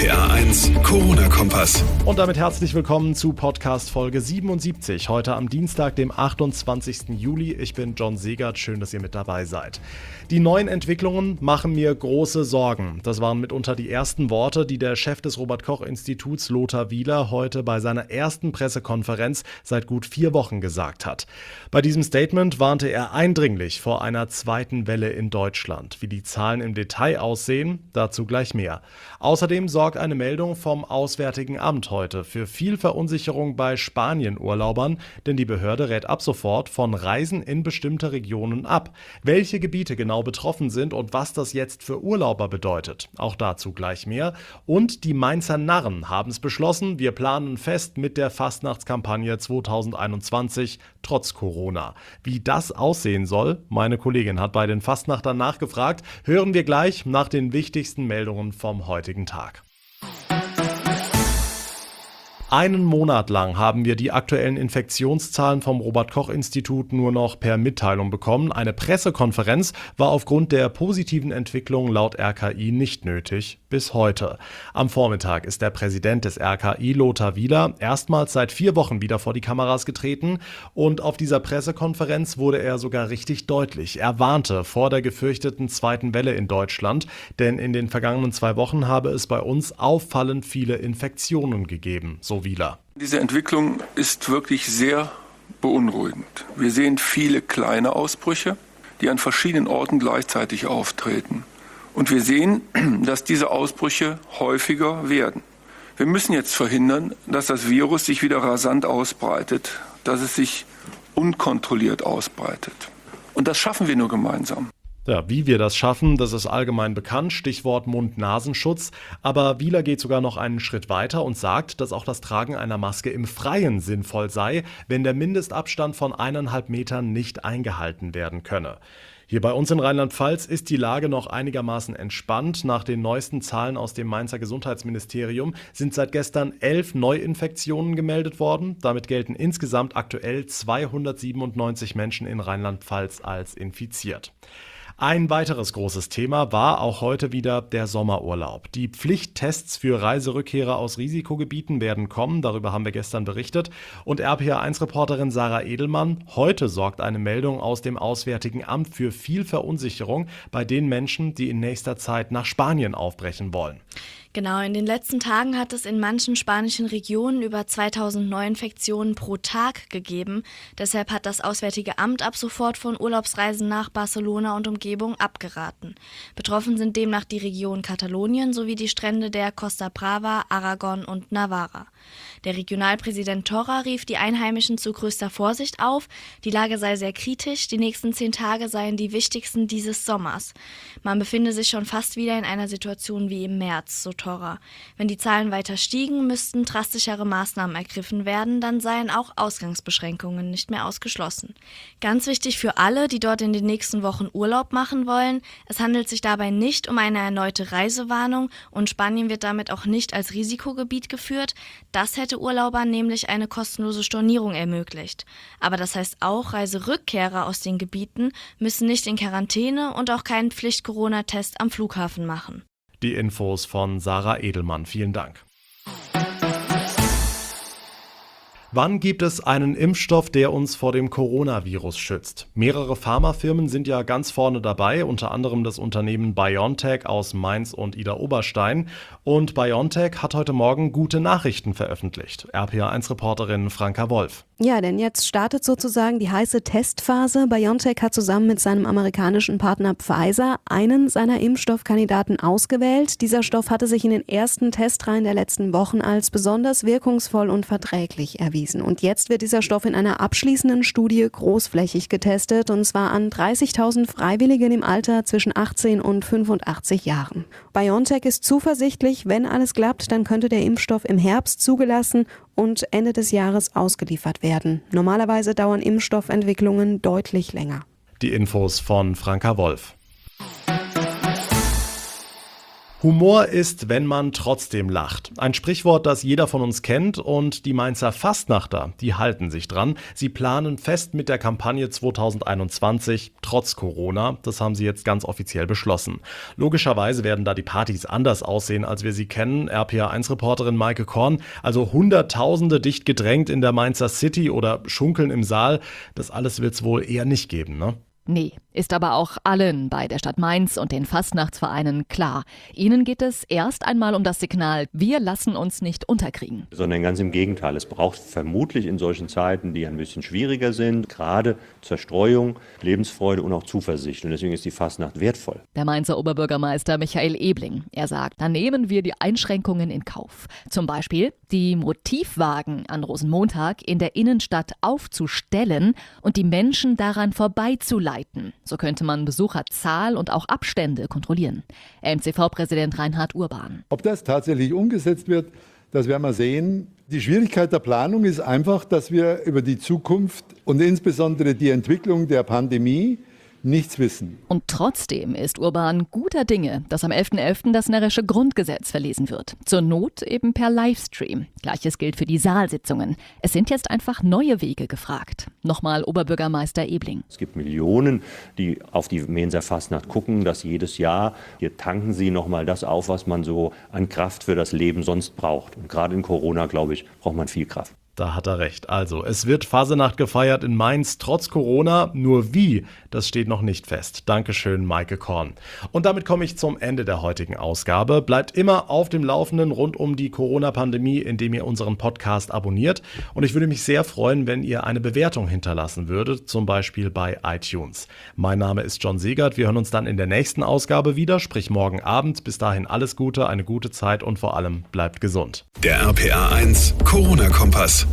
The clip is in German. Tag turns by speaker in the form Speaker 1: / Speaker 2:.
Speaker 1: RPA1 Corona-Kompass.
Speaker 2: Und damit herzlich willkommen zu Podcast Folge 77, heute am Dienstag, dem 28. Juli. Ich bin John Segert, schön, dass ihr mit dabei seid. Die neuen Entwicklungen machen mir große Sorgen. Das waren mitunter die ersten Worte, die der Chef des Robert-Koch-Instituts, Lothar Wieler, heute bei seiner ersten Pressekonferenz seit gut 4 Wochen gesagt hat. Bei diesem Statement warnte er eindringlich vor einer zweiten Welle in Deutschland. Wie die Zahlen im Detail aussehen, dazu gleich mehr. Außerdem sorgt eine Meldung vom Auswärtigen Amt heute für viel Verunsicherung bei Spanien-Urlaubern, denn die Behörde rät ab sofort von Reisen in bestimmte Regionen ab. Welche Gebiete genau betroffen sind und was das jetzt für Urlauber bedeutet, auch dazu gleich mehr. Und die Mainzer Narren haben es beschlossen, wir planen fest mit der Fastnachtskampagne 2021 trotz Corona. Wie das aussehen soll, meine Kollegin hat bei den Fastnachtern nachgefragt, hören wir gleich nach den wichtigsten Meldungen vom heutigen Tag. Einen Monat lang haben wir die aktuellen Infektionszahlen vom Robert-Koch-Institut nur noch per Mitteilung bekommen. Eine Pressekonferenz war aufgrund der positiven Entwicklung laut RKI nicht nötig, bis heute. Am Vormittag ist der Präsident des RKI, Lothar Wieler, erstmals seit 4 Wochen wieder vor die Kameras getreten. Und auf dieser Pressekonferenz wurde er sogar richtig deutlich. Er warnte vor der gefürchteten zweiten Welle in Deutschland, denn in den vergangenen 2 Wochen habe es bei uns auffallend viele Infektionen gegeben, so Wieler.
Speaker 3: Diese Entwicklung ist wirklich sehr beunruhigend. Wir sehen viele kleine Ausbrüche, die an verschiedenen Orten gleichzeitig auftreten. Und wir sehen, dass diese Ausbrüche häufiger werden. Wir müssen jetzt verhindern, dass das Virus sich wieder rasant ausbreitet, dass es sich unkontrolliert ausbreitet. Und das schaffen wir nur gemeinsam.
Speaker 2: Ja, wie wir das schaffen, das ist allgemein bekannt, Stichwort Mund-Nasenschutz. Aber Wieler geht sogar noch einen Schritt weiter und sagt, dass auch das Tragen einer Maske im Freien sinnvoll sei, wenn der Mindestabstand von 1,5 Metern nicht eingehalten werden könne. Hier bei uns in Rheinland-Pfalz ist die Lage noch einigermaßen entspannt. Nach den neuesten Zahlen aus dem Mainzer Gesundheitsministerium sind seit gestern 11 Neuinfektionen gemeldet worden. Damit gelten insgesamt aktuell 297 Menschen in Rheinland-Pfalz als infiziert. Ein weiteres großes Thema war auch heute wieder der Sommerurlaub. Die Pflichttests für Reiserückkehrer aus Risikogebieten werden kommen, darüber haben wir gestern berichtet. Und RPA1-Reporterin Sarah Edelmann, heute sorgt eine Meldung aus dem Auswärtigen Amt für viel Verunsicherung bei den Menschen, die in nächster Zeit nach Spanien aufbrechen wollen.
Speaker 4: Genau, in den letzten Tagen hat es in manchen spanischen Regionen über 2000 Neuinfektionen pro Tag gegeben. Deshalb hat das Auswärtige Amt ab sofort von Urlaubsreisen nach Barcelona und Umgebung abgeraten. Betroffen sind demnach die Region Katalonien sowie die Strände der Costa Brava, Aragon und Navarra. Der Regionalpräsident Torra rief die Einheimischen zu größter Vorsicht auf. Die Lage sei sehr kritisch, die nächsten 10 Tage seien die wichtigsten dieses Sommers. Man befinde sich schon fast wieder in einer Situation wie im März, so Torra. Wenn die Zahlen weiter stiegen, müssten drastischere Maßnahmen ergriffen werden, dann seien auch Ausgangsbeschränkungen nicht mehr ausgeschlossen. Ganz wichtig für alle, die dort in den nächsten Wochen Urlaub machen wollen, es handelt sich dabei nicht um eine erneute Reisewarnung und Spanien wird damit auch nicht als Risikogebiet geführt. Das hätte Urlaubern nämlich eine kostenlose Stornierung ermöglicht. Aber das heißt auch, Reiserückkehrer aus den Gebieten müssen nicht in Quarantäne und auch keinen Pflicht-Corona-Test am Flughafen machen.
Speaker 2: Die Infos von Sarah Edelmann. Vielen Dank. Wann gibt es einen Impfstoff, der uns vor dem Coronavirus schützt? Mehrere Pharmafirmen sind ja ganz vorne dabei, unter anderem das Unternehmen BioNTech aus Mainz und Idar-Oberstein. Und BioNTech hat heute Morgen gute Nachrichten veröffentlicht. RPA1-Reporterin Franka Wolf.
Speaker 5: Ja, denn jetzt startet sozusagen die heiße Testphase. BioNTech hat zusammen mit seinem amerikanischen Partner Pfizer einen seiner Impfstoffkandidaten ausgewählt. Dieser Stoff hatte sich in den ersten Testreihen der letzten Wochen als besonders wirkungsvoll und verträglich erwiesen. Und jetzt wird dieser Stoff in einer abschließenden Studie großflächig getestet, und zwar an 30.000 Freiwilligen im Alter zwischen 18 und 85 Jahren. BioNTech ist zuversichtlich, wenn alles klappt, dann könnte der Impfstoff im Herbst zugelassen und Ende des Jahres ausgeliefert werden. Normalerweise dauern Impfstoffentwicklungen deutlich länger.
Speaker 2: Die Infos von Franka Wolf. Humor ist, wenn man trotzdem lacht. Ein Sprichwort, das jeder von uns kennt, und die Mainzer Fastnachter, die halten sich dran. Sie planen fest mit der Kampagne 2021, trotz Corona. Das haben sie jetzt ganz offiziell beschlossen. Logischerweise werden da die Partys anders aussehen, als wir sie kennen. RPA1-Reporterin Maike Korn, also Hunderttausende dicht gedrängt in der Mainzer City oder Schunkeln im Saal. Das alles wird es wohl eher nicht geben, ne?
Speaker 6: Nee, ist aber auch allen bei der Stadt Mainz und den Fastnachtsvereinen klar. Ihnen geht es erst einmal um das Signal, wir lassen uns nicht unterkriegen.
Speaker 7: Sondern ganz im Gegenteil. Es braucht vermutlich in solchen Zeiten, die ein bisschen schwieriger sind, gerade Zerstreuung, Lebensfreude und auch Zuversicht. Und deswegen ist die Fastnacht wertvoll.
Speaker 6: Der Mainzer Oberbürgermeister Michael Ebling. Er sagt, da nehmen wir die Einschränkungen in Kauf. Zum Beispiel die Motivwagen an Rosenmontag in der Innenstadt aufzustellen und die Menschen daran vorbeizuleiten. So könnte man Besucherzahl und auch Abstände kontrollieren. MCV-Präsident Reinhard Urban.
Speaker 8: Ob das tatsächlich umgesetzt wird, das werden wir sehen. Die Schwierigkeit der Planung ist einfach, dass wir über die Zukunft und insbesondere die Entwicklung der Pandemie nichts wissen.
Speaker 6: Und trotzdem ist Urban guter Dinge, dass am 11.11. das närrische Grundgesetz verlesen wird. Zur Not eben per Livestream. Gleiches gilt für die Saalsitzungen. Es sind jetzt einfach neue Wege gefragt. Nochmal Oberbürgermeister Ebling.
Speaker 7: Es gibt Millionen, die auf die Mainzer Fastnacht gucken, dass jedes Jahr, hier tanken sie nochmal das auf, was man so an Kraft für das Leben sonst braucht. Und gerade in Corona, glaube ich, braucht man viel Kraft.
Speaker 2: Da hat er recht. Also, es wird Fasenacht gefeiert in Mainz trotz Corona. Nur wie, das steht noch nicht fest. Dankeschön, Maike Korn. Und damit komme ich zum Ende der heutigen Ausgabe. Bleibt immer auf dem Laufenden rund um die Corona-Pandemie, indem ihr unseren Podcast abonniert. Und ich würde mich sehr freuen, wenn ihr eine Bewertung hinterlassen würdet, zum Beispiel bei iTunes. Mein Name ist John Segert. Wir hören uns dann in der nächsten Ausgabe wieder, sprich morgen Abend. Bis dahin alles Gute, eine gute Zeit und vor allem bleibt gesund.
Speaker 1: Der RPA1 Corona-Kompass.